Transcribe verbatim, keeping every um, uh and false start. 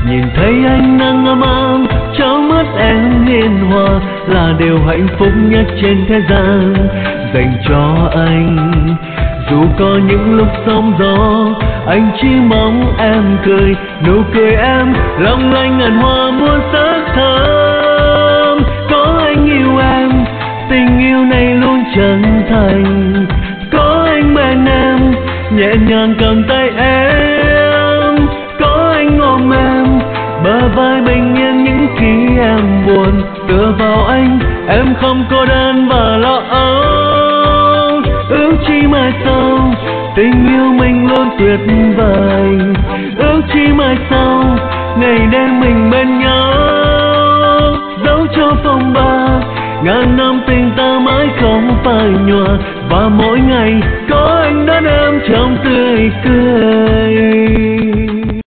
Nhìn thấy ánh nắng ấm ấm trong mắt em hiền hòa là điều hạnh phúc nhất trên thế gian dành cho anh. Dù có những lúc sóng gió, anh chỉ mong em cười, nụ cười em long lanh ngàn hoa muôn sắc thơm. Có anh yêu em, tình yêu này luôn chân thành. Có anh bên em, nhẹ nhàng cầm tay em. Có anh ôm em, bờ vai bình yên những khi em buồn. Tựa vào anh, em không cô đơn và lo âu. Ước chi mai sau, tình yêu mình luôn tuyệt vời. Ước chi mai sau, ngày đêm mình bên nhau. Dẫu cho phong ba, ngàn năm tình ta mãi không phai nhòa. Và mỗi ngày có anh đón em trong tươi cười.